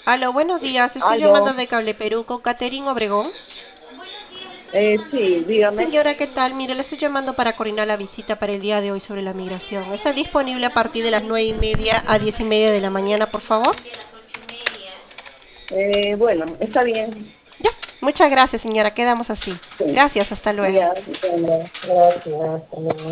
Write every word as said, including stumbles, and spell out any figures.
Aló, buenos días. Estoy llamando Aló, de Cable Perú con Catherine Obregón. eh, sí, dígame. Señora, ¿qué tal? Mire, le estoy llamando para coordinar la visita para el día de hoy sobre la migración. ¿Está disponible a partir de las nueve y media a diez y media de la mañana, por favor? Eh, bueno, está bien. Ya. Muchas gracias, señora. Quedamos así. Sí, Gracias. Hasta luego. ya, bueno, gracias. Hasta luego.